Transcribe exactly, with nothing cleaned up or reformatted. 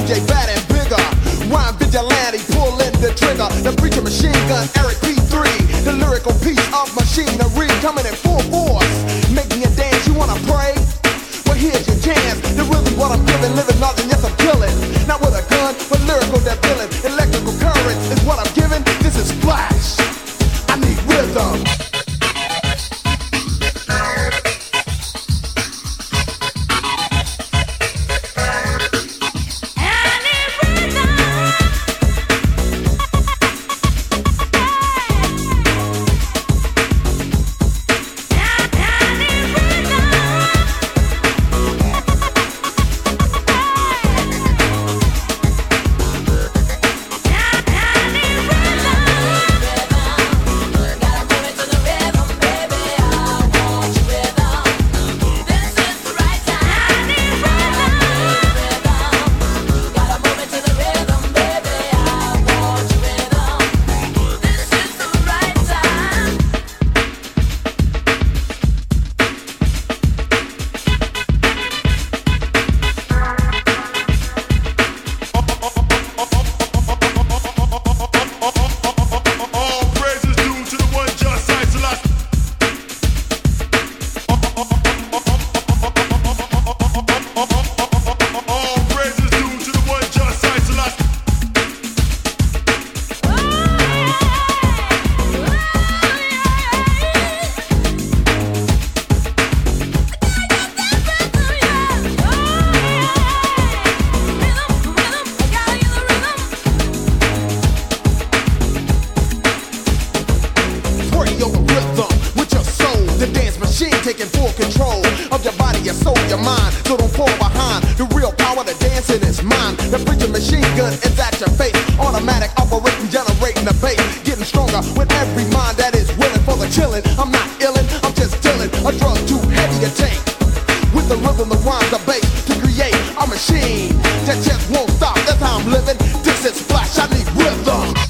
J bad and bigger. Rhyme vigilante, pulling the trigger. The preacher machine gun, Eric P three. The lyrical piece of machinery coming in full force. Making you dance, you wanna pray? Well, here's your chance. The rhythm's what I'm giving, living nothing, yes I'm killing. Not with a gun, but lyrical that feeling. Electrical currents is what I'm giving. This is splash. I need rhythm. Taking full control of your body, your soul, your mind. So don't fall behind. The real power to dancing is mine. The preacher machine gun is at your face. Automatic operating, generating the bass. Getting stronger with every mind that is willing for the chilling. I'm not illin', I'm just dealing. A drug too heavy to take. With the rhythm, the rhymes, the bass to create a machine that just won't stop. That's how I'm living. This is Splash. I need rhythm.